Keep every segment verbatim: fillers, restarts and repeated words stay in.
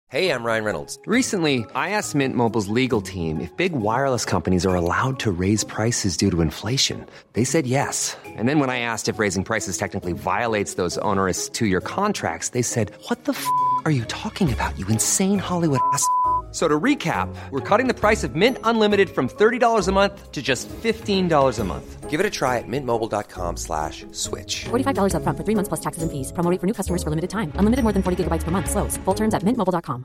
Hey, I'm Ryan Reynolds. Recently, I asked Mint Mobile's legal team if big wireless companies are allowed to raise prices due to inflation. They said yes. And then when I asked if raising prices technically violates those onerous two-year contracts, they said, what the f*** are you talking about, you insane Hollywood ass f- So to recap, we're cutting the price of Mint Unlimited from thirty dollars a month to just fifteen dollars a month. Give it a try at mintmobile.com slash switch. forty-five dollars up front for three months plus taxes and fees. Promo rate for new customers for limited time. Unlimited more than forty gigabytes per month. Slows full terms at mint mobile dot com.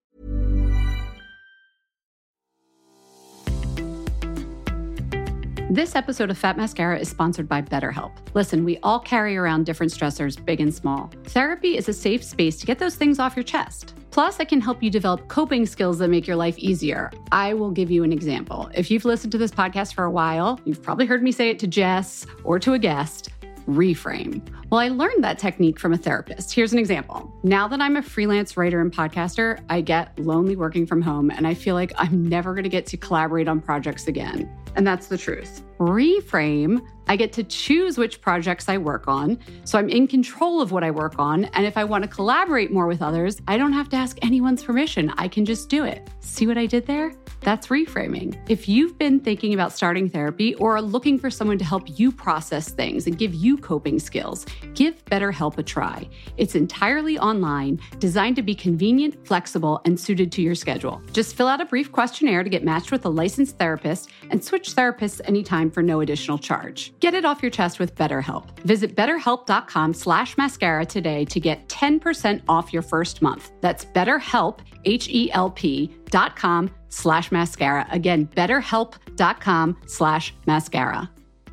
This episode of Fat Mascara is sponsored by BetterHelp. Listen, we all carry around different stressors, big and small. Therapy is a safe space to get those things off your chest. Plus, I can help you develop coping skills that make your life easier. I will give you an example. If you've listened to this podcast for a while, you've probably heard me say it to Jess or to a guest. Reframe. Well, I learned that technique from a therapist. Here's an example. Now that I'm a freelance writer and podcaster, I get lonely working from home, and I feel like I'm never going to get to collaborate on projects again. And that's the truth. Reframe, I get to choose which projects I work on, so I'm in control of what I work on, and if I want to collaborate more with others, I don't have to ask anyone's permission. I can just do it. See what I did there? That's reframing. If you've been thinking about starting therapy or are looking for someone to help you process things and give you coping skills, give BetterHelp a try. It's entirely online, designed to be convenient, flexible, and suited to your schedule. Just fill out a brief questionnaire to get matched with a licensed therapist and switch therapists anytime for no additional charge. Get it off your chest with BetterHelp. Visit betterhelp.com slash mascara today to get ten percent off your first month. That's BetterHelp, H-E-L-P dot com slash mascara. Again, betterhelp.com slash mascara.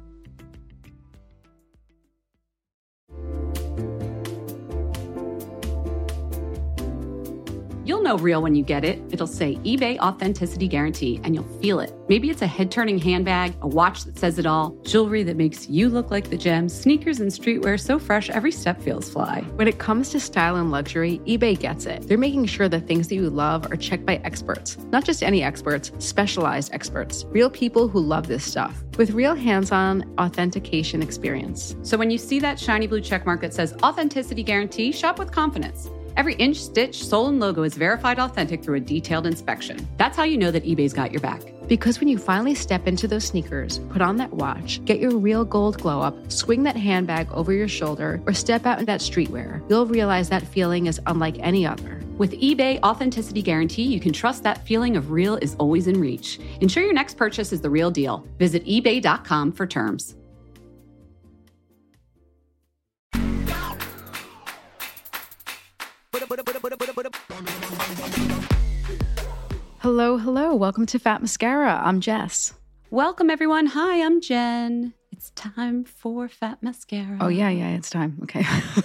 You'll know real when you get it. It'll say eBay Authenticity Guarantee, and you'll feel it. Maybe it's a head-turning handbag, a watch that says it all, jewelry that makes you look like the gems, sneakers and streetwear so fresh every step feels fly. When it comes to style and luxury, eBay gets it. They're making sure the things that you love are checked by experts. Not just any experts, specialized experts. Real people who love this stuff. With real hands-on authentication experience. So when you see that shiny blue checkmark that says Authenticity Guarantee, shop with confidence. Every inch, stitch, sole, and logo is verified authentic through a detailed inspection. That's how you know that eBay's got your back. Because when you finally step into those sneakers, put on that watch, get your real gold glow up, swing that handbag over your shoulder, or step out in that streetwear, you'll realize that feeling is unlike any other. With eBay Authenticity Guarantee, you can trust that feeling of real is always in reach. Ensure your next purchase is the real deal. Visit ebay dot com for terms. Hello, hello. Welcome to Fat Mascara. I'm Jess. Welcome, everyone. Hi, I'm Jen. It's time for Fat Mascara. Oh, yeah, yeah, it's time. Okay.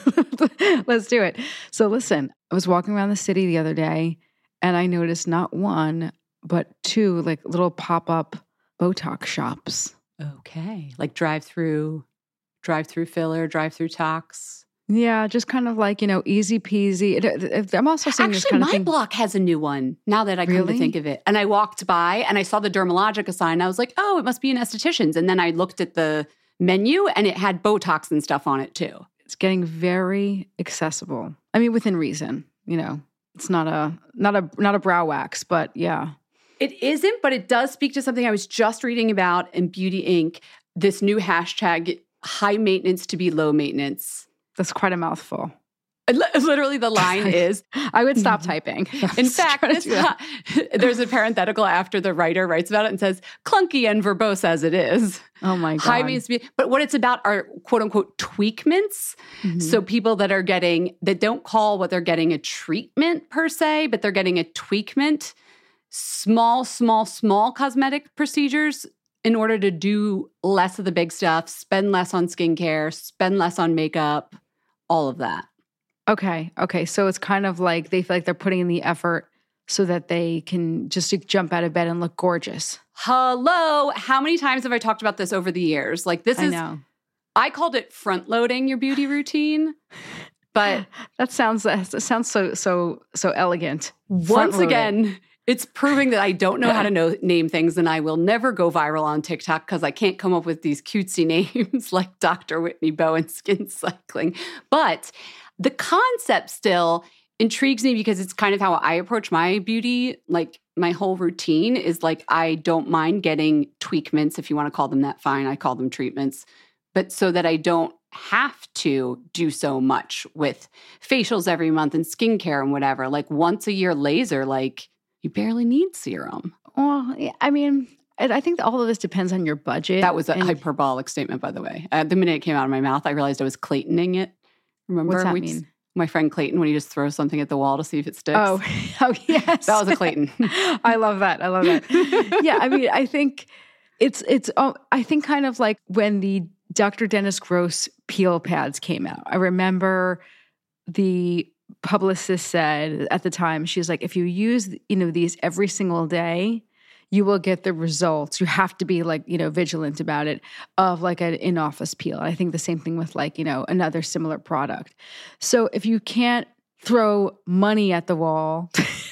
Let's do it. So listen, I was walking around the city the other day and I noticed not one, but two like little pop-up Botox shops. Okay. Like drive-through, drive-through filler, drive-through tox. Yeah, just kind of like, you know, easy peasy. It, it, I'm also seeing Actually, this kind my of thing. block has a new one now that I come Really? to think of it. And I walked by and I saw the Dermalogica sign. I was like, oh, it must be an esthetician's. And then I looked at the menu and it had Botox and stuff on it too. It's getting very accessible. I mean, within reason, you know. It's not a not a not a brow wax, but yeah. It isn't, but it does speak to something I was just reading about in Beauty Incorporated. This new hashtag, high maintenance to be low maintenance. That's quite a mouthful. Literally, the line is, I would stop typing. in fact, this, there's a parenthetical after the writer writes about it and says, clunky and verbose as it is. Oh my God. High means, but what it's about are quote unquote tweakments. Mm-hmm. So people that are getting, that don't call what they're getting a treatment per se, but they're getting a tweakment, small, small, small cosmetic procedures in order to do less of the big stuff, spend less on skincare, spend less on makeup, all of that. Okay. Okay. So it's kind of like they feel like they're putting in the effort so that they can just jump out of bed and look gorgeous. Hello. How many times have I talked about this over the years? Like this I is, know. I called it front loading your beauty routine, but that sounds, that sounds so, so, so elegant. Once again, it's proving that I don't know how to know, name things, and I will never go viral on TikTok because I can't come up with these cutesy names like Doctor Whitney Bowen Skin Cycling. But the concept still intrigues me because it's kind of how I approach my beauty. Like my whole routine is like, I don't mind getting tweakments, if you want to call them that, fine. I call them treatments. But so that I don't have to do so much with facials every month and skincare and whatever. Like once a year laser, like you barely need serum. Well, yeah, I mean, I I think that all of this depends on your budget. That was a and- hyperbolic statement, by the way. Uh, the minute it came out of my mouth, I realized I was Claytoning it. Remember? What's that We- mean? My friend Clayton, when he just throws something at the wall to see if it sticks. Oh, oh yes. That was a Clayton. I love that. I love that. Yeah, I mean, I think it's, it's. Oh, I think kind of like when the Doctor Dennis Gross peel pads came out. I remember the publicist said at the time, she was like, if you use, you know, these every single day, you will get the results. You have to be like, you know, vigilant about it of like an in-office peel. I think the same thing with like, you know, another similar product. So if you can't throw money at the wall,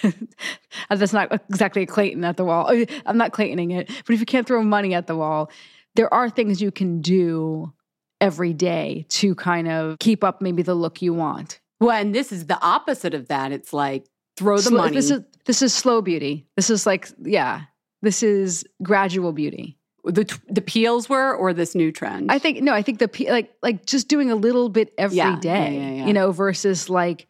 that's not exactly a Clayton at the wall. I'm not Claytoning it, but if you can't throw money at the wall, there are things you can do every day to kind of keep up maybe the look you want. Well, and this is the opposite of that. It's like throw the Slow- money. This is this is slow beauty. This is like, yeah, this is gradual beauty. the the peels were, or this new trend. I think no, I think the pe- like like just doing a little bit every Yeah, day, yeah, yeah, yeah. you know, versus like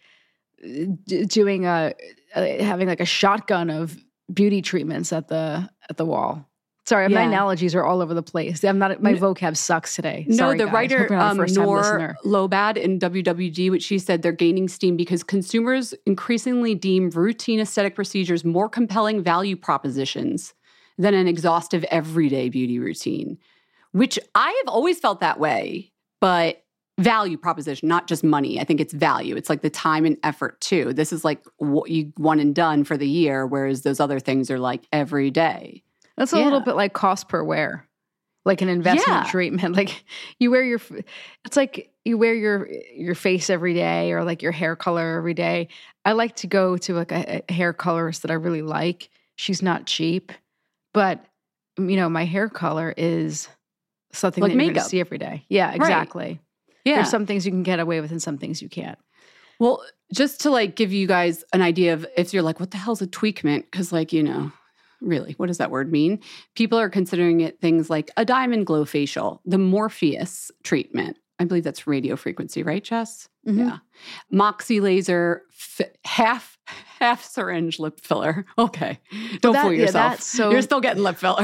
d- doing a, a having like a shotgun of beauty treatments at the at the wall. Sorry, my Yeah. analogies are all over the place. I'm not. My vocab sucks today. No, Sorry, the guys. writer Hope you're not a um, first-time Nor listener. Lobad in W W D, which she said they're gaining steam because consumers increasingly deem routine aesthetic procedures more compelling value propositions than an exhaustive everyday beauty routine, which I have always felt that way, but value proposition, not just money. I think it's value. It's like the time and effort too. This is like what you one and done for the year, whereas those other things are like every day. That's a Yeah. little bit like cost per wear, like an investment Yeah. treatment. Like you wear your, it's like you wear your your face every day, or like your hair color every day. I like to go to like a, a hair colorist that I really like. She's not cheap, but you know, my hair color is something Like that you're going makeup. to see every day. Yeah, exactly. Yeah. There's some things you can get away with and some things you can't. Well, just to like give you guys an idea of if you're like, what the hell's a tweakment? Because like, you know, really, what does that word mean? People are considering it things like a diamond glow facial, the Morpheus treatment. I believe that's radio frequency, right, Jess? Mhm. Yeah. Moxie laser, f- half half syringe lip filler. Okay. Don't that- fool yeah, yourself. that's so- You're still getting lip filler.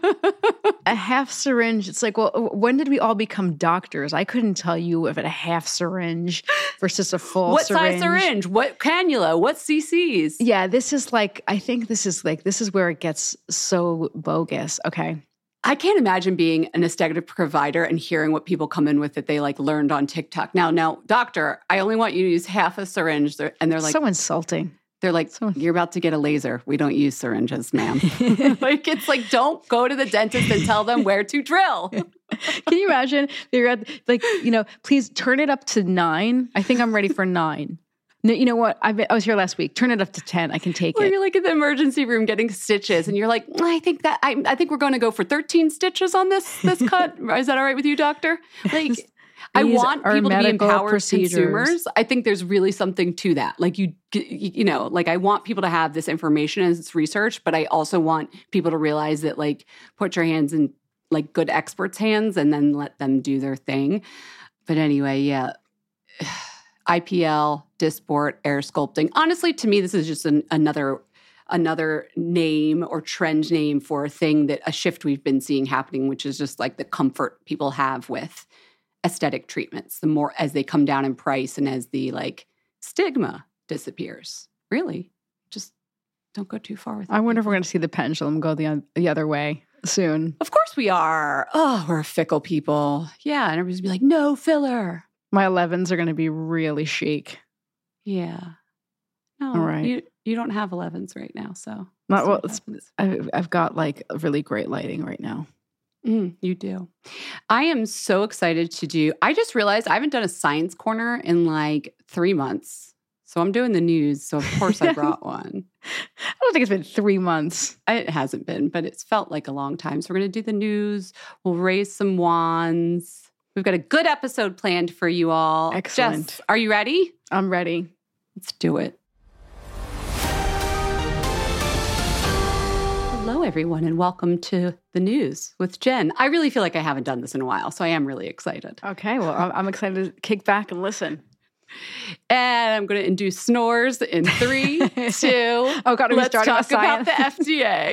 A half syringe, it's like, well, when did we all become doctors? I couldn't tell you if a half syringe versus a full What syringe. size syringe? What cannula? What C Cs? Yeah, this is like, I think this is like, this is where it gets so bogus. Okay. I can't imagine being an aesthetic provider and hearing what people come in with that they like learned on TikTok. Now, now, doctor, I only want you to use half a syringe. They're, and they're like, so insulting. they're like, so- you're about to get a laser. We don't use syringes, ma'am. Like, it's like, don't go to the dentist and tell them where to drill. Can you imagine? You're at, like, you know, please turn it up to nine. I think I'm ready for nine. No, you know what? I've been, I was here last week. Turn it up to ten. I can take Or it. you're like in the emergency room getting stitches, and you're like, I think that I, I think we're going to go for thirteen stitches on this this cut. Is that all right with you, doctor? Like, I These want are people to be medical empowered procedures. consumers. I think there's really something to that. Like you, you know, like I want people to have this information as it's research, but I also want people to realize that like put your hands in like good experts' hands and then let them do their thing. But anyway, yeah. I P L, Dysport, air sculpting. Honestly, to me, this is just an, another another name or trend name for a thing that a shift we've been seeing happening, which is just like the comfort people have with aesthetic treatments. The more as they come down in price and as the like stigma disappears. Really, just don't go too far with it. I wonder if we're going to see the pendulum go the, the other way soon. Of course we are. Oh, we're fickle people. Yeah, and everybody's gonna be like, no filler. My elevens are going to be really chic. Yeah. No, All right. you, you don't have elevens right now, so. Not so well. what It's, happens. I've, I've got like really great lighting right now. Mm, you do. I am so excited to do. I just realized I haven't done a science corner in like three months. So I'm doing the news. So of course I brought one. I don't think it's been three months. It hasn't been, but it's felt like a long time. So we're going to do the news. We'll raise some wands. We've got a good episode planned for you all. Excellent. Jess, are you ready? I'm ready. Let's do it. Hello, everyone, and welcome to the news with Jen. I really feel like I haven't done this in a while, so I am really excited. Okay, well, I'm I'm excited to kick back and listen. And I'm going to induce snores in three, two. Oh, God, are we let's starting talk with science? about the F D A.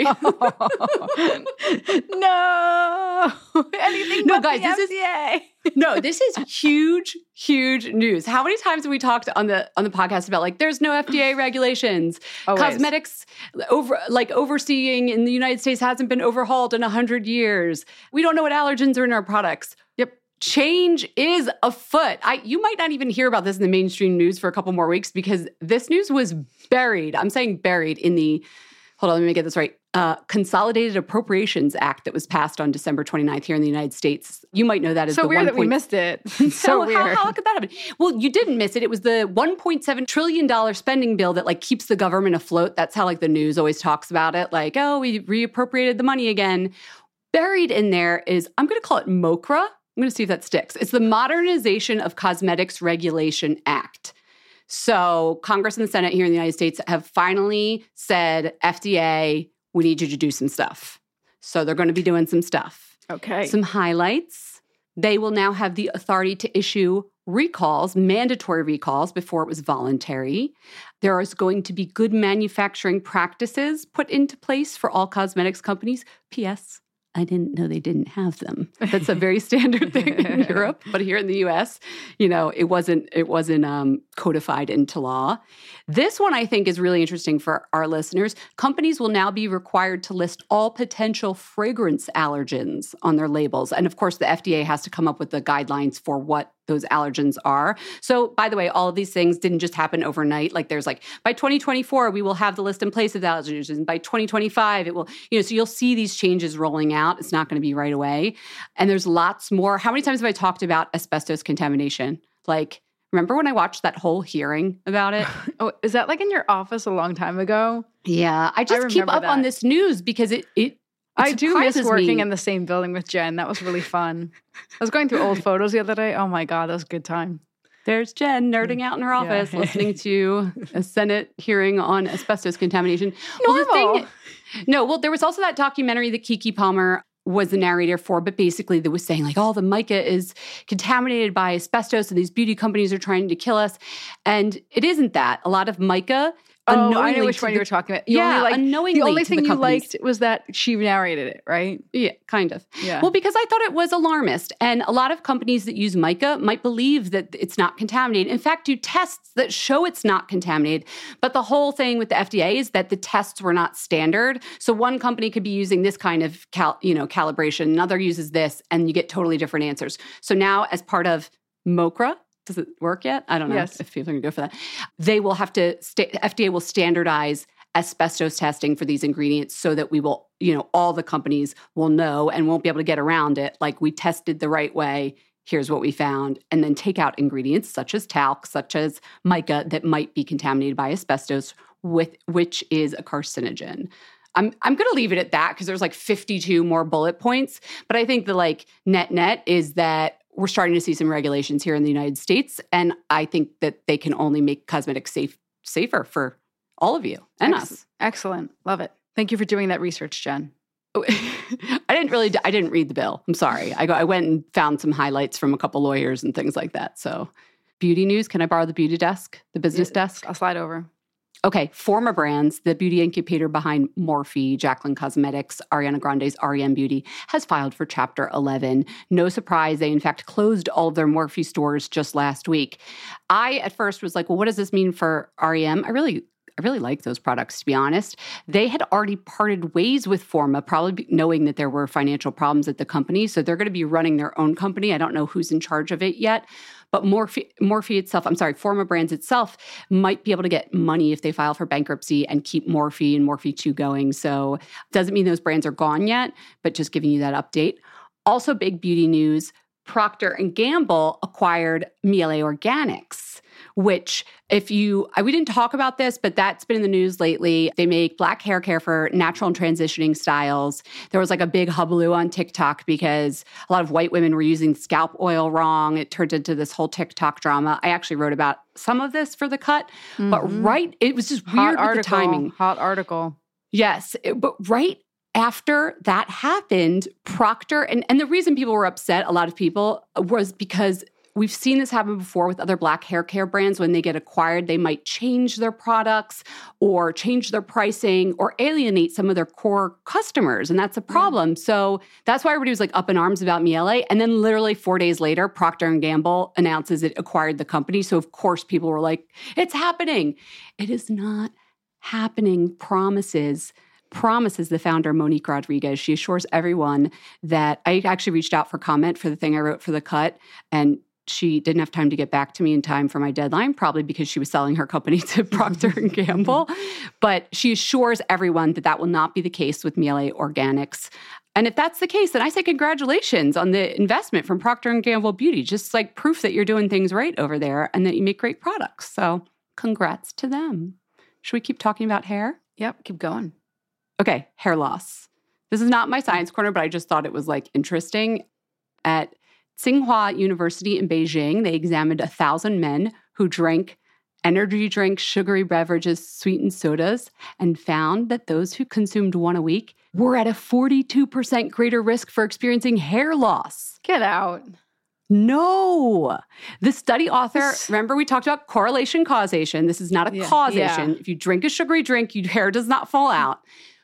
No, anything No, but guys, the this F D A. is no, this is huge, huge news. How many times have we talked on the on the podcast about like there's no F D A regulations, Always. cosmetics over like overseeing in the United States hasn't been overhauled in a hundred years. We don't know what allergens are in our products. Yep. Change is afoot. I you might not even hear about this in the mainstream news for a couple more weeks because this news was buried. I'm saying buried in the, hold on, let me get this right, uh, Consolidated Appropriations Act that was passed on December twenty-ninth here in the United States. You might know that as So the weird one that we point missed it. so so how, weird. how could that happen? Well, you didn't miss it. It was the one point seven trillion dollars spending bill that like keeps the government afloat. That's how like the news always talks about it. Like, oh, we reappropriated the money again. Buried in there is, I'm going to call it MOCRA. I'm going to see if that sticks. It's the Modernization of Cosmetics Regulation Act. So Congress and the Senate here in the United States have finally said, F D A, we need you to do some stuff. So they're going to be doing some stuff. Okay. Some highlights. They will now have the authority to issue recalls, mandatory recalls, before it was voluntary. There is going to be good manufacturing practices put into place for all cosmetics companies. P S I didn't know they didn't have them. That's a very standard thing in Europe, but here in the U S, you know, it wasn't it wasn't um, codified into law. This one I think is really interesting for our listeners. Companies will now be required to list all potential fragrance allergens on their labels, and of course, the F D A has to come up with the guidelines for what those allergens are. So, by the way, all of these things didn't just happen overnight. Like there's like, by twenty twenty-four, we will have the list in place of the allergens. And by twenty twenty-five, it will, you know, so you'll see these changes rolling out. It's not going to be right away. And there's lots more. How many times have I talked about asbestos contamination? Like, remember when I watched that whole hearing about it? Oh, is that like in your office a long time ago? Yeah. I just keep remember up on that. this news because it, it, I do miss surprises working me. in the same building with Jen. That was really fun. I was going through old photos the other day. Oh my God, that was a good time. There's Jen nerding out in her office, Yeah. listening to a Senate hearing on asbestos contamination. Well, the Normal. thing, no, well, there was also that documentary that Kiki Palmer was the narrator for, but basically that was saying like, oh, the mica is contaminated by asbestos and these beauty companies are trying to kill us. And it isn't that. A lot of mica Oh, I unknowingly know which to one the- you were talking about. You Yeah, only liked, unknowingly The only to the thing you companies. liked was that she narrated it, right? Yeah, kind of. Yeah. Well, because I thought it was alarmist. And a lot of companies that use mica might believe that it's not contaminated. In fact, do tests that show it's not contaminated. But the whole thing with the F D A is that the tests were not standard. So one company could be using this kind of cal- you know, calibration, another uses this, and you get totally different answers. So now as part of MOCRA, does it work yet? I don't know Yes. if people are going to go for that. They will have to, sta- F D A will standardize asbestos testing for these ingredients so that we will, you know, all the companies will know and won't be able to get around it. Like we tested the right way. Here's what we found. And then take out ingredients such as talc, such as mica that might be contaminated by asbestos, with which is a carcinogen. I'm I'm going to leave it at that because there's like fifty-two more bullet points. But I think the like net net is that we're starting to see some regulations here in the United States. And I think that they can only make cosmetics safe safer for all of you and Ex- us. Excellent. Love it. Thank you for doing that research, Jen. I didn't really, I didn't read the bill. I'm sorry. I, go, I went and found some highlights from a couple lawyers and things like that. So beauty news, can I borrow the beauty desk, the business desk? I'll slide over. Okay, Forma Brands, the beauty incubator behind Morphe, Jaclyn Cosmetics, Ariana Grande's R E M Beauty, has filed for Chapter eleven. No surprise, they in fact closed all of their Morphe stores just last week. I at first was like, well, what does this mean for R E M? I really I really like those products, to be honest. They had already parted ways with Forma, probably knowing that there were financial problems at the company. So they're going to be running their own company. I don't know who's in charge of it yet. But Morphe, Morphe itself, I'm sorry, Forma Brands itself might be able to get money if they file for bankruptcy and keep Morphe and Morphe two going. So doesn't mean those brands are gone yet, but just giving you that update. Also big beauty news, Procter and Gamble acquired Miele Organics, which if you, we didn't talk about this, but that's been in the news lately. They make black hair care for natural and transitioning styles. There was like a big hullabaloo on TikTok because a lot of white women were using scalp oil wrong. It turned into this whole TikTok drama. I actually wrote about some of this for The Cut, mm-hmm. but right, it was just weird hot with article, the timing. Hot article. Yes, it, but right after that happened, Procter, and, and the reason people were upset, a lot of people, was because we've seen this happen before with other black hair care brands. When they get acquired, they might change their products or change their pricing or alienate some of their core customers. And that's a problem. Yeah. So that's why everybody was like up in arms about Miele. And then literally four days later, Procter and Gamble announces it acquired the company. So of course people were like, it's happening. It is not happening. Promises. Promises the founder, Monique Rodriguez. She assures everyone that I actually reached out for comment for the thing I wrote for The Cut, and she didn't have time to get back to me in time for my deadline, probably because she was selling her company to Procter and Gamble. But she assures everyone that that will not be the case with Miele Organics. And if that's the case, then I say congratulations on the investment from Procter and Gamble Beauty. Just like proof that you're doing things right over there and that you make great products. So congrats to them. Should we keep talking about hair? Yep, keep going. Okay, hair loss. This is not my science corner, but I just thought it was like interesting. At Tsinghua University in Beijing, they examined a thousand men who drank energy drinks, sugary beverages, sweetened sodas, and found that those who consumed one a week were at a forty-two percent greater risk for experiencing hair loss. Get out. No. The study author, remember we talked about correlation causation. This is not a yeah, causation. Yeah. If you drink a sugary drink, your hair does not fall out.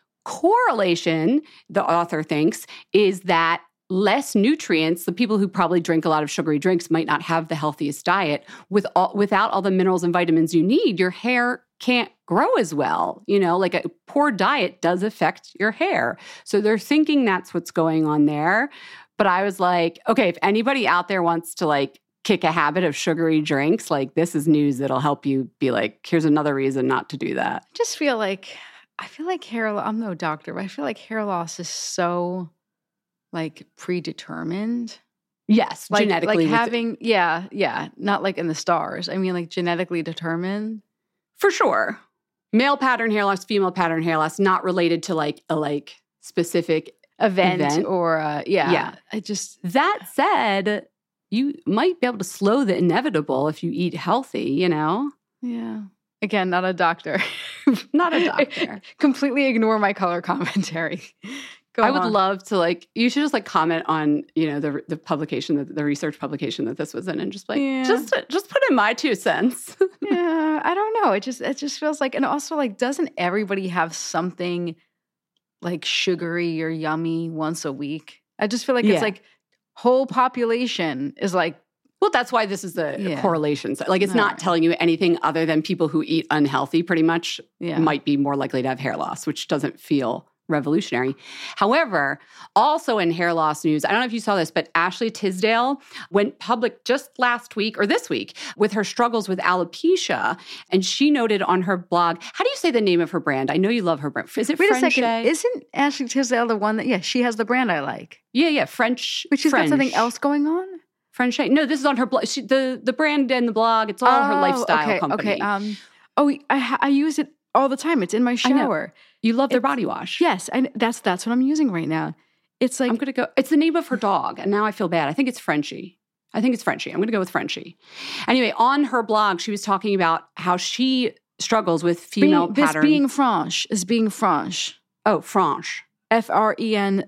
Correlation, the author thinks, is that less nutrients, the people who probably drink a lot of sugary drinks might not have the healthiest diet. With all, without all the minerals and vitamins you need, your hair can't grow as well. You know, like a poor diet does affect your hair. So they're thinking that's what's going on there. But I was like, okay, if anybody out there wants to like kick a habit of sugary drinks, like this is news that'll help you be like, here's another reason not to do that. I just feel like, I feel like hair loss, I'm no doctor, but I feel like hair loss is so like predetermined. Yes, like, genetically. Like having, yeah, yeah, not like in the stars. I mean like genetically determined. For sure. Male pattern hair loss, female pattern hair loss, not related to like a like specific event, event. or uh, yeah. Yeah. I just, that said, you might be able to slow the inevitable if you eat healthy, you know? Yeah. Again, not a doctor. Not a doctor. Completely ignore my color commentary. Go I would on. love to like, you should just like comment on, you know, the the publication, that the research publication that this was in, and just like, yeah. just just put in my two cents. Yeah, I don't know. It just it just feels like, and also like, doesn't everybody have something like sugary or yummy once a week? I just feel like Yeah. it's like whole population is like, Well, that's why this is the Yeah. correlation. So, like, it's All not right. telling you anything other than people who eat unhealthy pretty much Yeah. might be more likely to have hair loss, which doesn't feel revolutionary. However, also in hair loss news, I don't know if you saw this, but Ashley Tisdale went public just last week or this week with her struggles with alopecia. And she noted on her blog, how do you say the name of her brand? I know you love her brand. Is it wait French? a second, isn't Ashley Tisdale the one that, yeah, she has the brand I like. Yeah, yeah, French. But she's French. got something else going on? French. No, this is on her blog. She, the, the brand and the blog, it's all her lifestyle okay, company. Okay, um, oh, I, ha- I use it all the time. It's in my I know. shower. You love their It's- body wash. Yes, I, that's that's what I'm using right now. It's like, I'm going to go. It's the name of her dog. And now I feel bad. I think it's Frenchie. I think it's Frenchie. I'm going to go with Frenchie. Anyway, on her blog, she was talking about how she struggles with female being, pattern. this being Franche is being Franche. oh, Franche. F R E N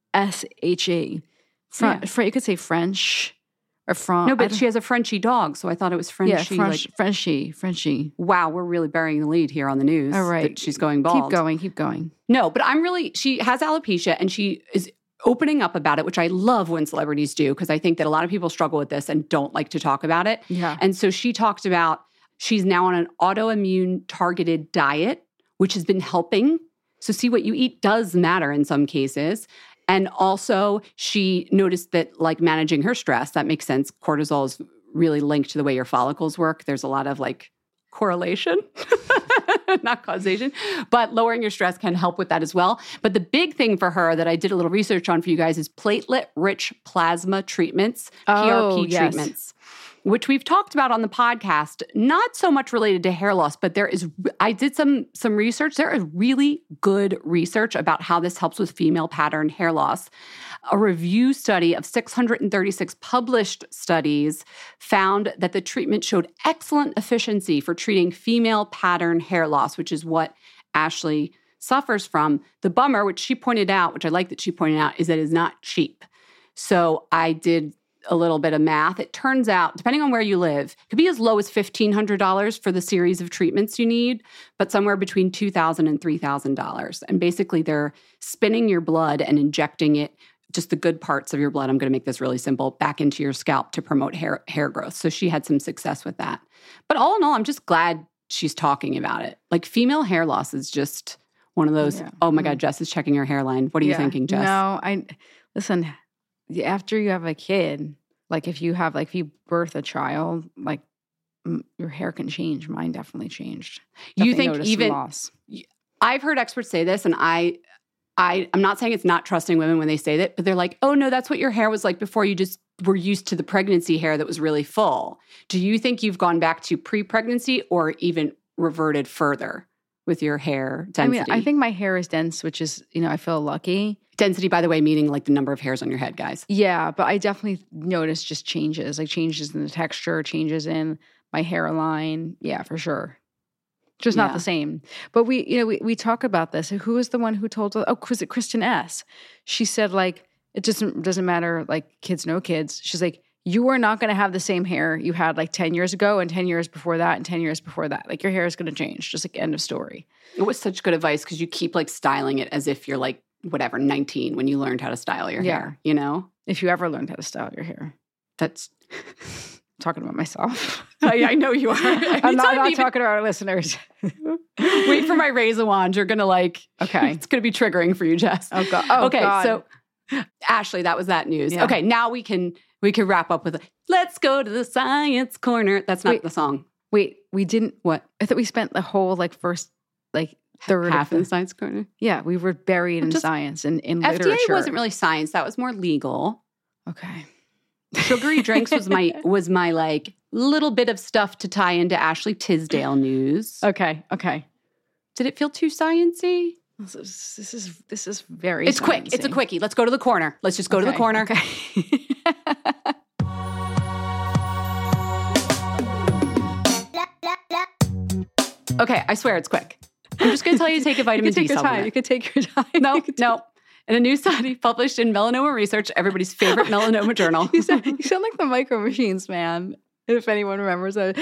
S H E. Fran- Yeah. Fr- you could say French or Fran. No, I but don't- she has a Frenchie dog, so I thought it was yeah, Frenchie. French, like, Frenchie, Frenchie. wow, we're really burying the lead here on the news. All right. that she's going bald. Keep going, keep going. No, but I'm really, she has alopecia and she is opening up about it, which I love when celebrities do, because I think that a lot of people struggle with this and don't like to talk about it. Yeah. And so she talked about she's now on an autoimmune targeted diet, which has been helping. So see, what you eat does matter in some cases. And also she noticed that like managing her stress, that makes sense. Cortisol is really linked to the way your follicles work. There's a lot of like correlation, not causation, but lowering your stress can help with that as well. But the big thing for her that I did a little research on for you guys is platelet-rich plasma treatments, Oh, P R P yes. treatments. which we've talked about on the podcast, not so much related to hair loss, but there is, I did some some research. There is really good research about how this helps with female pattern hair loss. A review study of six hundred thirty-six published studies found that the treatment showed excellent efficiency for treating female pattern hair loss, which is what Ashley suffers from. The bummer, which she pointed out, which I like that she pointed out, is that it is not cheap. So I did a little bit of math. It turns out, depending on where you live, it could be as low as fifteen hundred dollars for the series of treatments you need, but somewhere between two thousand dollars and three thousand dollars. And basically, they're spinning your blood and injecting it, just the good parts of your blood, I'm going to make this really simple, back into your scalp to promote hair hair growth. So she had some success with that. But all in all, I'm just glad she's talking about it. Like, female hair loss is just one of those, yeah. oh my God, Jess is checking her hairline. What are yeah. you thinking, Jess? No, I, listen, after you have a kid, like if you have, like if you birth a child, like m- your hair can change. Mine definitely changed. Definitely you think even, loss. I've heard experts say this, and I, I, I'm not saying it's not trusting women when they say that, but they're like, oh no, that's what your hair was like before. You just were used to the pregnancy hair that was really full. Do you think you've gone back to pre-pregnancy or even reverted further with your hair density? I mean, I think my hair is dense, which is, you know, I feel lucky. Density, by the way, meaning like the number of hairs on your head, guys. Yeah, but I definitely notice just changes, like changes in the texture, changes in my hairline. Yeah, for sure. Just not yeah. the same. But we, you know, we, we talk about this. Who was the one who told us? Oh, was it Kristen S? She said, like, it doesn't, doesn't matter, like, kids, no kids. She's like, you are not going to have the same hair you had like ten years ago and ten years before that and ten years before that. Like, your hair is going to change. Just like, end of story. It was such good advice because you keep like styling it as if you're like, whatever, nineteen when you learned how to style your yeah. hair, you know? If you ever learned how to style your hair. That's talking about myself. I, I know you are. I'm not, not even, talking to our listeners. Wait for my razor wand. You're going to like, okay. It's going to be triggering for you, Jess. Oh, God. Oh, okay, God. So Ashley, that was that news. Yeah. Okay, now we can we can wrap up with, a, let's go to the science corner. That's not wait, the song. Wait, we didn't, what? I thought we spent the whole like first, like, third half in the science corner. Yeah, we were buried in Just, science and in F D A literature. wasn't really science. That was more legal. Okay. Sugary drinks was my was my like little bit of stuff to tie into Ashley Tisdale news. Okay. Okay. Did it feel too sciencey? This is this is, this is very. It's sciencey. quick. It's a quickie. Let's go to the corner. Let's just go okay. to the corner. Okay. Okay, I swear it's quick. I'm just going to tell you to take a vitamin you can D take supplement. Time. You can take your time. No, take... no. In a new study published in Melanoma Research, everybody's favorite melanoma journal. you, sound, you sound like the Micro Machines man, if anyone remembers that.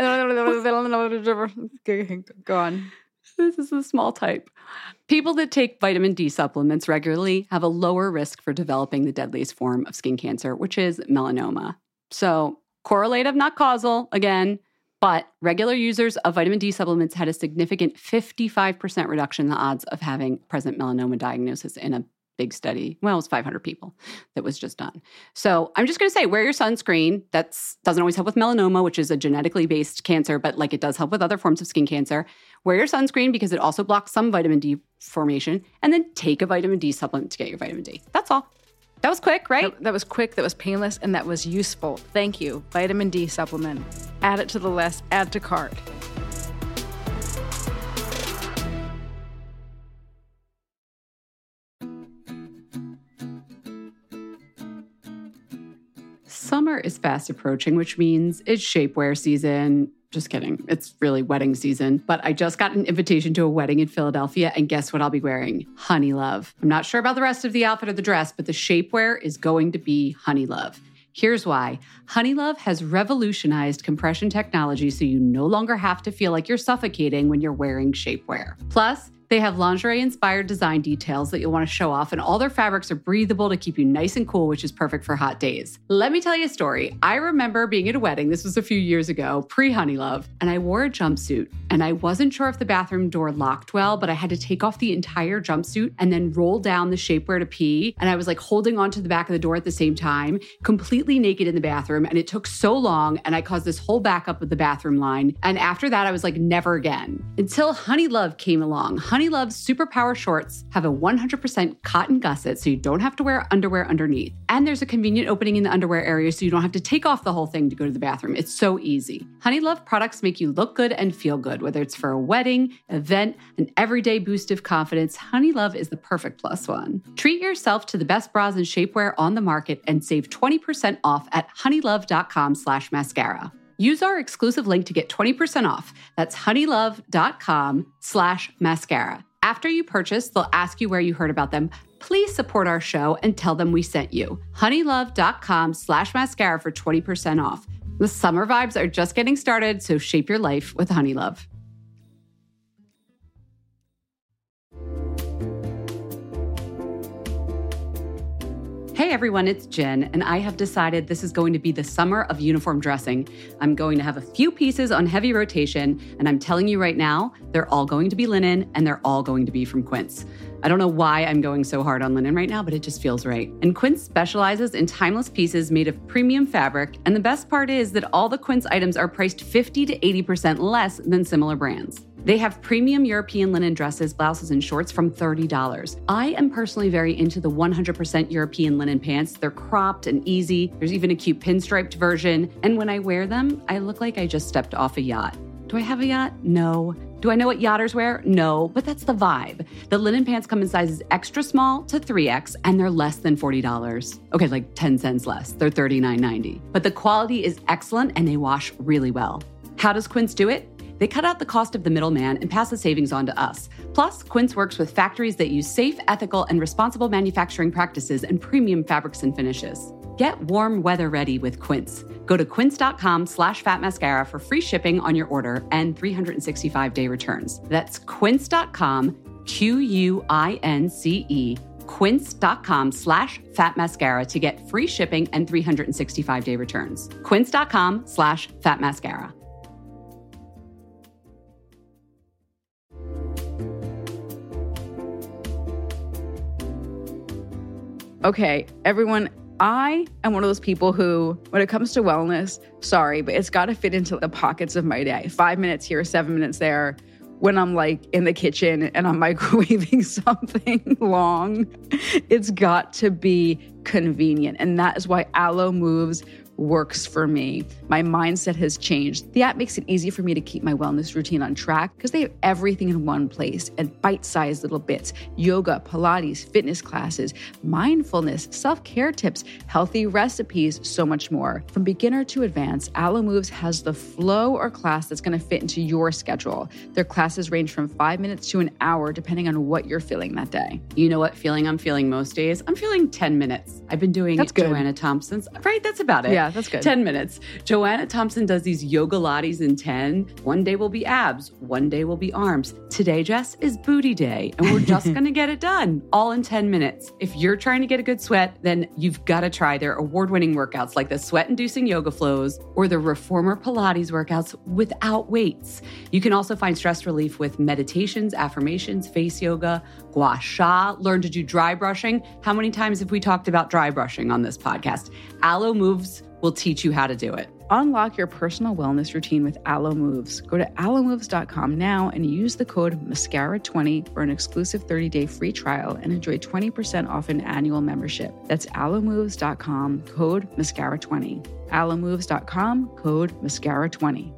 Go on. This is the small type. People that take vitamin D supplements regularly have a lower risk for developing the deadliest form of skin cancer, which is melanoma. So correlative, not causal, again. But regular users of vitamin D supplements had a significant fifty-five percent reduction in the odds of having present melanoma diagnosis in a big study. Well, it was five hundred people that was just done. So I'm just going to say, wear your sunscreen. That doesn't always help with melanoma, which is a genetically based cancer, but like it does help with other forms of skin cancer. Wear your sunscreen because it also blocks some vitamin D formation. And then take a vitamin D supplement to get your vitamin D. That's all. That was quick, right? That, that was quick, that was painless, and that was useful. Thank you. Vitamin D supplement. Add it to the list. Add to cart. Summer is fast approaching, which means it's shapewear season. Just kidding. It's really wedding season. But I just got an invitation to a wedding in Philadelphia, and guess what I'll be wearing? Honey Love. I'm not sure about the rest of the outfit or the dress, but the shapewear is going to be Honey Love. Here's why. Honey Love has revolutionized compression technology so you no longer have to feel like you're suffocating when you're wearing shapewear. Plus, they have lingerie-inspired design details that you'll want to show off, and all their fabrics are breathable to keep you nice and cool, which is perfect for hot days. Let me tell you a story. I remember being at a wedding, this was a few years ago, pre-Honey Love, and I wore a jumpsuit, and I wasn't sure if the bathroom door locked well, but I had to take off the entire jumpsuit and then roll down the shapewear to pee, and I was like holding onto the back of the door at the same time, completely naked in the bathroom, and it took so long, and I caused this whole backup of the bathroom line, and after that, I was like, never again. Until Honey Love came along. Honey Love's Superpower shorts have a one hundred percent cotton gusset, so you don't have to wear underwear underneath. And there's a convenient opening in the underwear area, so you don't have to take off the whole thing to go to the bathroom. It's so easy. Honey Love products make you look good and feel good, whether it's for a wedding, event, an everyday boost of confidence. Honey Love is the perfect plus one. Treat yourself to the best bras and shapewear on the market and save twenty percent off at honeylove.com slash mascara. Use our exclusive link to get twenty percent off. That's honeylove.com slash mascara. After you purchase, they'll ask you where you heard about them. Please support our show and tell them we sent you. honeylove.com slash mascara for twenty percent off. The summer vibes are just getting started, so shape your life with Honey Love. Hey everyone, it's Jen, and I have decided this is going to be the summer of uniform dressing. I'm going to have a few pieces on heavy rotation, and I'm telling you right now, they're all going to be linen, and they're all going to be from Quince. I don't know why I'm going so hard on linen right now, but it just feels right. And Quince specializes in timeless pieces made of premium fabric, and the best part is that all the Quince items are priced fifty to eighty percent less than similar brands. They have premium European linen dresses, blouses, and shorts from thirty dollars. I am personally very into the one hundred percent European linen pants. They're cropped and easy. There's even a cute pinstriped version. And when I wear them, I look like I just stepped off a yacht. Do I have a yacht? No. Do I know what yachters wear? No, but that's the vibe. The linen pants come in sizes extra small to three X, and they're less than forty dollars. Okay, like ten cents less. They're thirty-nine ninety. But the quality is excellent, and they wash really well. How does Quince do it? They cut out the cost of the middleman and pass the savings on to us. Plus, Quince works with factories that use safe, ethical, and responsible manufacturing practices and premium fabrics and finishes. Get warm weather ready with Quince. Go to quince.com slash fat mascara for free shipping on your order and three hundred sixty-five day returns. That's quince.com, Q U I N C E, quince.com slash fat mascara to get free shipping and three hundred sixty-five day returns. Quince.com slash fat mascara. Okay, everyone, I am one of those people who, when it comes to wellness, sorry, but it's got to fit into the pockets of my day. Five minutes here, seven minutes there. When I'm like in the kitchen and I'm microwaving something long, it's got to be convenient. And that is why Alo Moves works for me. My mindset has changed. The app makes it easy for me to keep my wellness routine on track because they have everything in one place and bite-sized little bits: yoga, Pilates, fitness classes, mindfulness, self-care tips, healthy recipes, so much more. From beginner to advanced, Alo Moves has the flow or class that's going to fit into your schedule. Their classes range from five minutes to an hour, depending on what you're feeling that day. You know what feeling I'm feeling most days? I'm feeling ten minutes. I've been doing That's good. Joanna Thompson's, right? That's about it. Yeah, that's good. ten minutes. Joanna Thompson does these yoga lattes in ten. One day will be abs. One day will be arms. Today, Jess, is booty day. And we're just going to get it done all in ten minutes. If you're trying to get a good sweat, then you've got to try their award-winning workouts like the sweat-inducing yoga flows or the reformer Pilates workouts without weights. You can also find stress relief with meditations, affirmations, face yoga, gua sha, learn to do dry brushing. How many times have we talked about dry brushing on this podcast? Alo Moves will teach you how to do it. Unlock your personal wellness routine with Alo Moves. Go to alo moves dot com now and use the code mascara twenty for an exclusive thirty day free trial and enjoy twenty percent off an annual membership. That's alo moves dot com, code mascara twenty. alo moves dot com, code mascara twenty.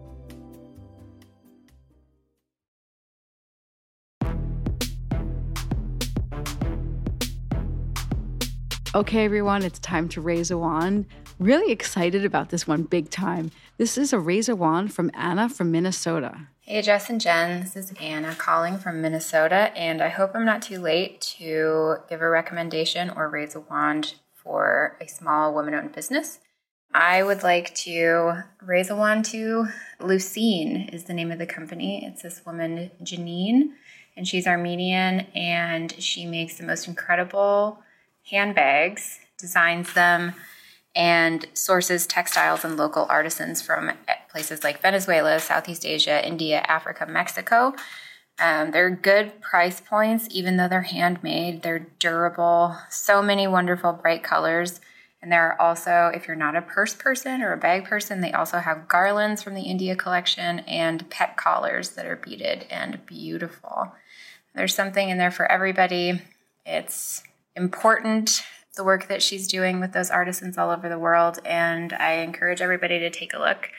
Okay, everyone, it's time to raise a wand. Really excited about this one big time. This is a raise a wand from Anna from Minnesota. Hey, Jess and Jen. This is Anna calling from Minnesota, and I hope I'm not too late to give a recommendation or raise a wand for a small woman-owned business. I would like to raise a wand to Lucine is the name of the company. It's this woman, Janine, and she's Armenian, and she makes the most incredible handbags, designs them, and sources textiles and local artisans from places like Venezuela, Southeast Asia, India, Africa, Mexico. Um, they're good price points, even though they're handmade. They're durable, so many wonderful bright colors. And there are also, if you're not a purse person or a bag person, they also have garlands from the India collection and pet collars that are beaded and beautiful. There's something in there for everybody. It's important, the work that she's doing with those artisans all over the world, and I encourage everybody to take a look.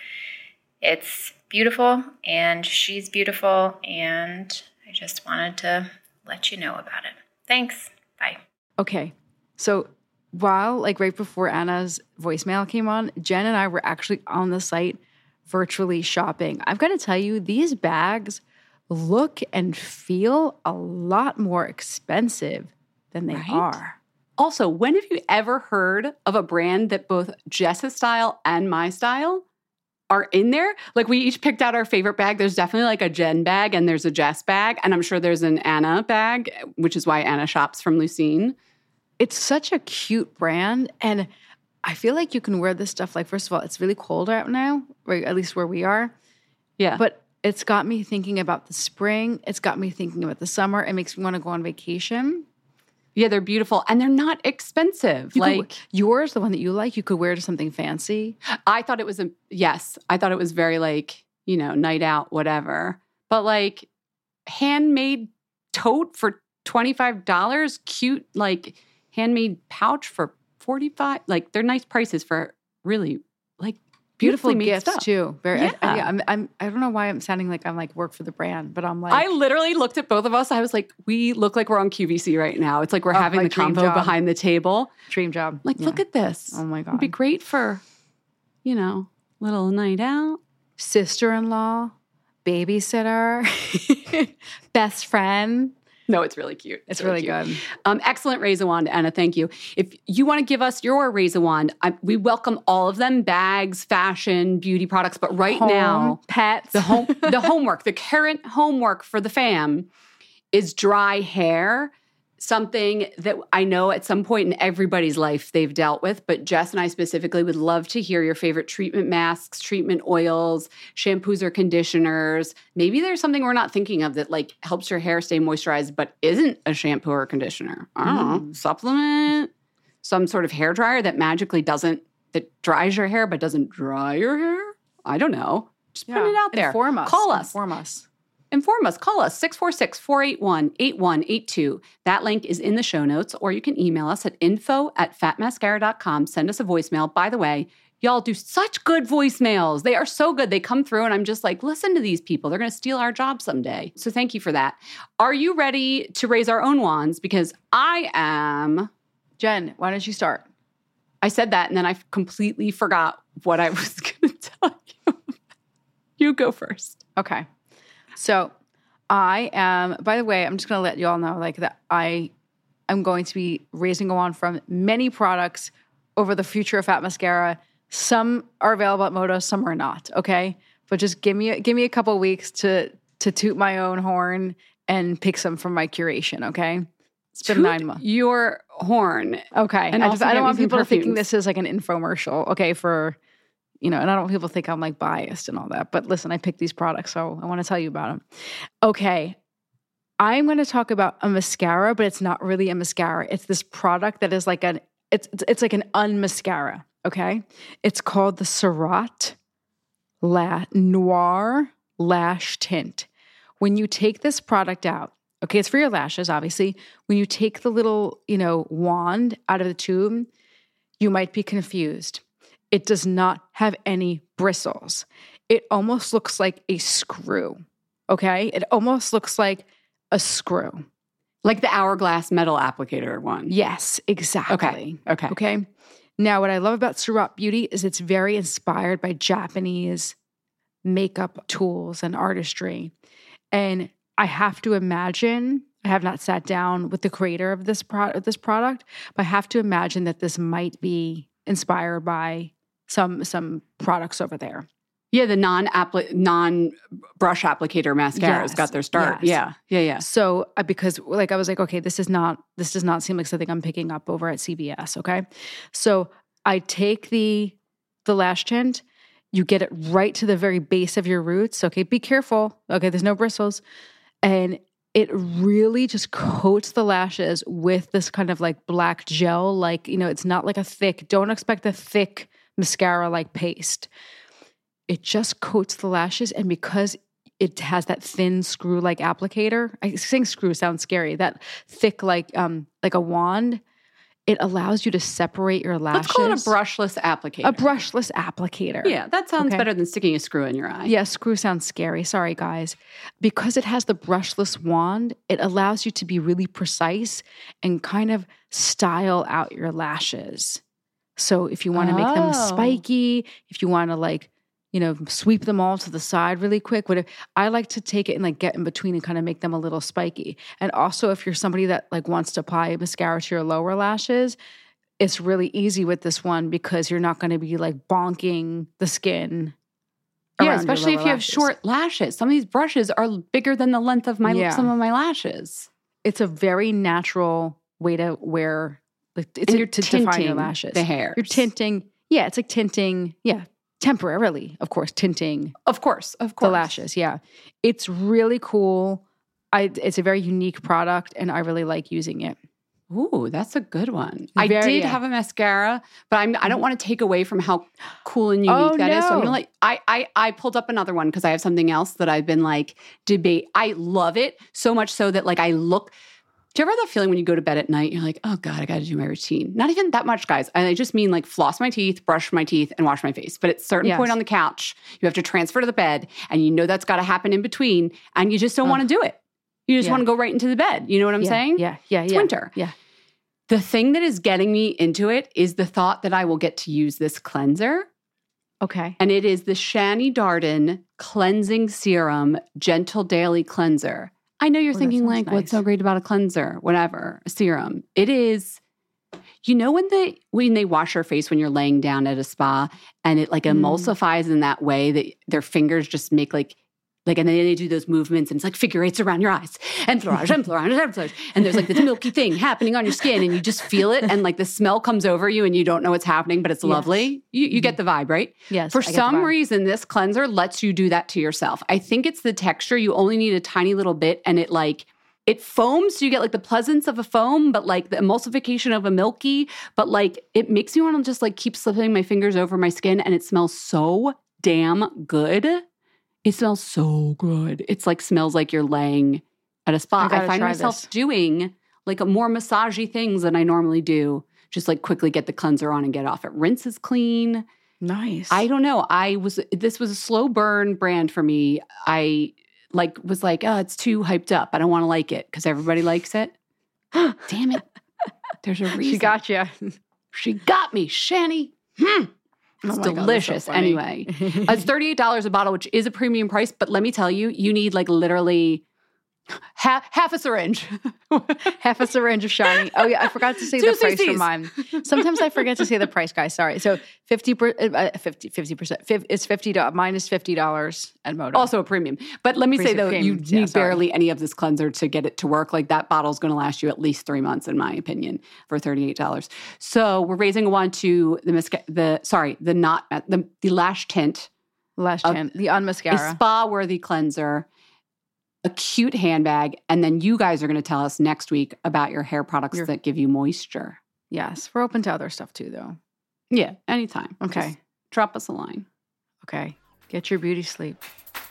It's beautiful, and she's beautiful, and I just wanted to let you know about it. Thanks. Bye. Okay. So while, like right before Anna's voicemail came on, Jen and I were actually on the site virtually shopping. I've got to tell you, these bags look and feel a lot more expensive than they Right? are. Also, when have you ever heard of a brand that both Jess's style and my style are in there? Like, we each picked out our favorite bag. There's definitely like a Jen bag and there's a Jess bag. And I'm sure there's an Anna bag, which is why Anna shops from Lucine. It's such a cute brand. And I feel like you can wear this stuff. Like, first of all, it's really cold out now, or at least where we are. Yeah. But it's got me thinking about the spring. It's got me thinking about the summer. It makes me want to go on vacation. Yeah, they're beautiful. And they're not expensive. You like could, yours, the one that you like, you could wear to something fancy. I thought it was a, yes, I thought it was very like, you know, night out, whatever. But like handmade tote for twenty-five dollars, cute like handmade pouch for forty-five dollars. Like they're nice prices for really like Beautiful beautifully made gifts stuff. too. Very. Yeah. I, I, yeah, I'm, I'm. I don't know why I'm sounding like I'm like work for the brand, but I'm like. I literally looked at both of us. I was like, we look like we're on Q V C right now. It's like we're Oh, having my the dream convo job. behind the table. Dream job. Like, Yeah. look at this. Oh my It'd be God. great for, you know, little night out. Sister-in-law, babysitter, best friend. No, it's really cute. It's really cute. good. Um, excellent raise a wand, Anna. Thank you. If you want to give us your raise a wand, I, we welcome all of them: bags, fashion, beauty products. But right Home, now, pets. the home, the homework, the current homework for the fam is dry hair. Something that I know at some point in everybody's life they've dealt with, but Jess and I specifically would love to hear your favorite treatment masks, treatment oils, shampoos or conditioners. Maybe there's something we're not thinking of that like helps your hair stay moisturized but isn't a shampoo or conditioner. I don't Mm. know, supplement, some sort of hair dryer that magically doesn't, that dries your hair but doesn't dry your hair. I don't know. Just put it out there. Inform us. Call us. Inform us. Inform us. Call us, six four six, four eight one, eight one eight two. That link is in the show notes, or you can email us at info at fat mascara dot com. Send us a voicemail. By the way, y'all do such good voicemails. They are so good. They come through, and I'm just like, listen to these people. They're going to steal our job someday. So thank you for that. Are you ready to raise our own wands? Because I am. Jen, why don't you start? I said that, and then I completely forgot what I was going to tell you. You go first. Okay. So I am, by the way, I'm just going to let you all know like that I am going to be raising a wand from many products over the future of Fat Mascara. Some are available at Modo, some are not, okay? But just give me, give me a couple weeks to, to toot my own horn and pick some from my curation, okay? It's been Toot nine months. your horn. Okay. And I, just, also I get don't me want some people thinking perfumes. this is like an infomercial, okay, for, you know, and I don't want people to think I'm like biased and all that. But listen, I picked these products, so I want to tell you about them. Okay. I'm going to talk about a mascara, but it's not really a mascara. It's this product that is like an, it's it's, it's like an unmascara, okay? It's called the Surratt La Noir Lash Tint. When you take this product out, okay, it's for your lashes, obviously. When you take the little, you know, wand out of the tube, you might be confused. It does not have any bristles. It almost looks like a screw, okay? It almost looks like a screw. Like the hourglass metal applicator one. Yes, exactly. Okay. Okay. Okay. Now, what I love about Surratt Beauty is it's very inspired by Japanese makeup tools and artistry. And I have to imagine, I have not sat down with the creator of this, pro- of this product, but I have to imagine that this might be inspired by some some products over there. Yeah, the non non brush applicator mascaras Yes, got their start. yes. Yeah, yeah, yeah. So uh, because like I was like, okay, this is not this does not seem like something I'm picking up over at C V S. Okay, so I take the the lash tint, you get it right to the very base of your roots. Okay, be careful. Okay, there's no bristles, and it really just coats the lashes with this kind of like black gel. Like, you know, it's not like a thick. Don't expect a thick mascara like paste. It just coats the lashes, and because it has that thin screw-like applicator. I saying screw sounds scary. That thick, like um, like a wand. It allows you to separate your lashes. Let's call it a brushless applicator. A brushless applicator. Yeah, that sounds Okay. better than sticking a screw in your eye. Yeah, screw sounds scary. Sorry, guys. Because it has the brushless wand, it allows you to be really precise and kind of style out your lashes. So if you want to make them Oh. spiky, if you want to like, you know, sweep them all to the side really quick, whatever, I like to take it and like get in between and kind of make them a little spiky. And also if you're somebody that like wants to apply mascara to your lower lashes, it's really easy with this one because you're not going to be like bonking the skin. Yeah, around your especially if lower you have lashes. short lashes. Some of these brushes are bigger than the length of my Yeah. some of my lashes. It's a very natural way to wear, like, it's And a, you're to define your tinting lashes. the hairs. You're tinting. Yeah, it's like tinting. Yeah, temporarily, of course, tinting Of course, of course. the lashes. Yeah, it's really cool. I, it's a very unique product, and I really like using it. Ooh, that's a good one. I Very, did yeah. have a mascara, but I'm, I don't want to take away from how cool and unique Oh, that is. So I'm no. gonna like I I I pulled up another one because I have something else that I've been like debate. I love it so much so that like I look. Do you ever have that feeling when you go to bed at night? You're like, oh God, I got to do my routine. Not even that much, guys. And I just mean like floss my teeth, brush my teeth, and wash my face. But at a certain Yes. point on the couch, you have to transfer to the bed, and you know that's got to happen in between, and you just don't want to do it. You just Yeah. want to go right into the bed. You know what I'm yeah, saying? Yeah, yeah, It's yeah. winter. Yeah. The thing that is getting me into it is the thought that I will get to use this cleanser. Okay. And it is the Shani Darden Cleansing Serum Gentle Daily Cleanser. I know you're Oh, that thinking sounds like, what's nice. so great about a cleanser? Whatever, a serum. It is, you know when they when they wash your face when you're laying down at a spa and it like Mm. emulsifies in that way that their fingers just make like, like, and then they do those movements and it's like figure eights around your eyes and florage and florage and florage. And there's like this milky thing happening on your skin and you just feel it and like the smell comes over you and you don't know what's happening, but it's Yes. Mm-hmm. lovely. You, you get the vibe, right? Yes. For I get the some vibe. reason, this cleanser lets you do that to yourself. I think it's the texture. You only need a tiny little bit and it like, it foams. So you get like the pleasance of a foam, but like the emulsification of a milky, but like it makes me want to just like keep slipping my fingers over my skin and it smells so damn good. It smells so good. It's like smells like you're laying at a spa. I I, gotta find try myself this. doing like a more massagey things than I normally do. Just like quickly get the cleanser on and get off. It rinses clean. Nice. I don't know. I was this was a slow burn brand for me. I like was like, oh, it's too hyped up. I don't want to like it because everybody likes it. Damn it. There's a reason. She got you. She got me, Shani. Hmm. It's Oh my God, that's so delicious. funny. Anyway, it's thirty-eight dollars a bottle, which is a premium price. But let me tell you, you need like literally half, half a syringe. Half a syringe of Shiny. Oh yeah, I forgot to say Two the price C Cs. for mine. Sometimes I forget to say the price, guys. Sorry. So fifty per, uh, fifty fifty percent. It's fifty dollars minus fifty dollars at Moda. Also a premium. But let me say though, you Premium, yeah, need sorry. barely any of this cleanser to get it to work. Like that bottle's going to last you at least three months, in my opinion, for thirty-eight dollars. So we're raising a wand to the masca- the sorry the not the the lash tint, Lash a- tint, the a unmascara. spa worthy cleanser, a cute handbag, and then you guys are going to tell us next week about your hair products Your- that give you moisture. Yes, we're open to other stuff too, though. Yeah, anytime. Okay. Just drop us a line. Okay, get your beauty sleep.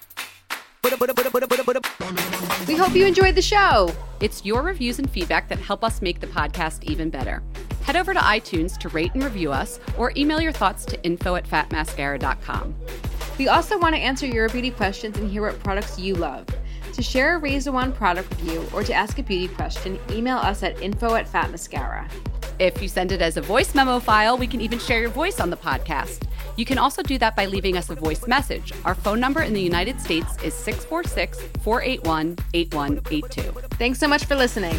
We hope you enjoyed the show. It's your reviews and feedback that help us make the podcast even better. Head over to iTunes to rate and review us or email your thoughts to info at fat mascara dot com. We also want to answer your beauty questions and hear what products you love. To share a Raise the Wand product review or to ask a beauty question, email us at info at fat mascara. If you send it as a voice memo file, we can even share your voice on the podcast. You can also do that by leaving us a voice message. Our phone number in the United States is six four six, four eight one, eight one eight two. Thanks so much for listening.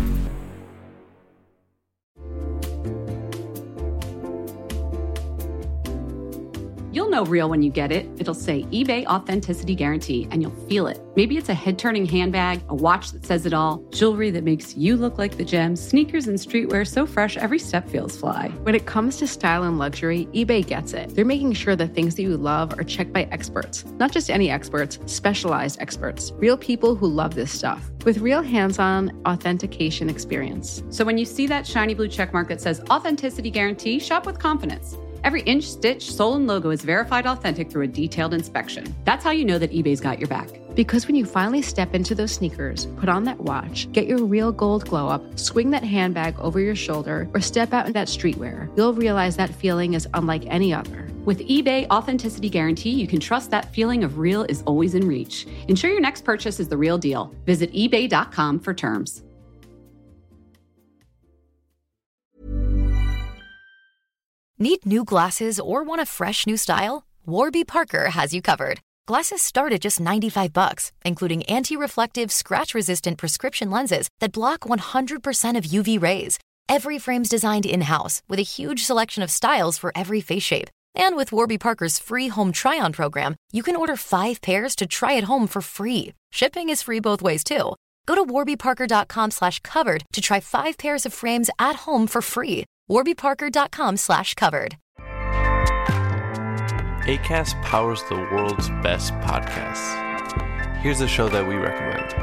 You'll know real when you get it. It'll say eBay Authenticity Guarantee, and you'll feel it. Maybe it's a head-turning handbag, a watch that says it all, jewelry that makes you look like the gem, sneakers and streetwear so fresh every step feels fly. When it comes to style and luxury, eBay gets it. They're making sure the things that you love are checked by experts. Not just any experts, specialized experts. Real people who love this stuff. With real hands-on authentication experience. So when you see that shiny blue checkmark that says Authenticity Guarantee, shop with confidence. Every inch, stitch, sole, and logo is verified authentic through a detailed inspection. That's how you know that eBay's got your back. Because when you finally step into those sneakers, put on that watch, get your real gold glow up, swing that handbag over your shoulder, or step out in that streetwear, you'll realize that feeling is unlike any other. With eBay Authenticity Guarantee, you can trust that feeling of real is always in reach. Ensure your next purchase is the real deal. Visit ebay dot com for terms. Need new glasses or want a fresh new style? Warby Parker has you covered. Glasses start at just ninety-five bucks, including anti-reflective, scratch-resistant prescription lenses that block one hundred percent of U V rays. Every frame's designed in-house with a huge selection of styles for every face shape. And with Warby Parker's free home try-on program, you can order five pairs to try at home for free. Shipping is free both ways, too. Go to warby parker dot com slash covered to try five pairs of frames at home for free. warby parker dot com slash covered. Acast powers the world's best podcasts. Here's a show that we recommend.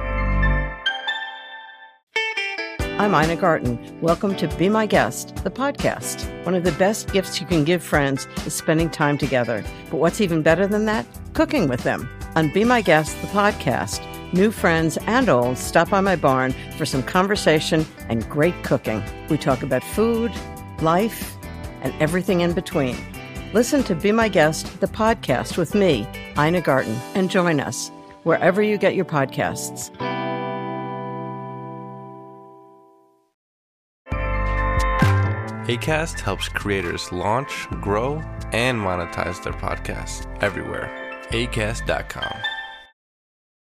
I'm Ina Garten. Welcome to Be My Guest, the podcast. One of the best gifts you can give friends is spending time together. But what's even better than that? Cooking with them. On Be My Guest, the podcast, new friends and old stop by my barn for some conversation and great cooking. We talk about food, life, and everything in between. Listen to Be My Guest, the podcast with me, Ina Garten, and join us wherever you get your podcasts. Acast helps creators launch, grow, and monetize their podcasts everywhere. acast dot com.